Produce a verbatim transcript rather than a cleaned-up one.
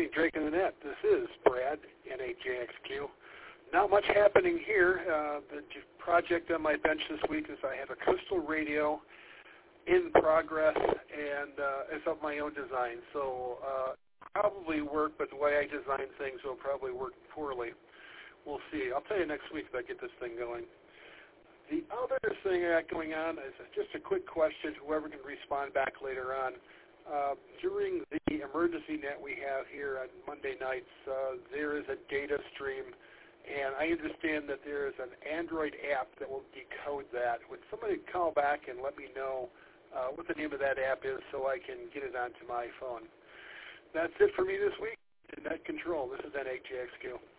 morning, Drake in the Net. This is Brad, N A J X Q. Not much happening here. Uh, the project on my bench this week is I have a crystal radio in progress, and uh, it's of my own design. So uh, probably work, but the way I design things will probably work poorly. We'll see. I'll tell you next week if I get this thing going. The other thing I got going on is just a quick question. Whoever can respond back later on. Uh, during the emergency net we have here on Monday nights, uh, there is a data stream, and I understand that there is an Android app that will decode that. Would somebody call back and let me know uh, what the name of that app is so I can get it onto my phone? That's it for me this week. Net Control. This is N A J X Q.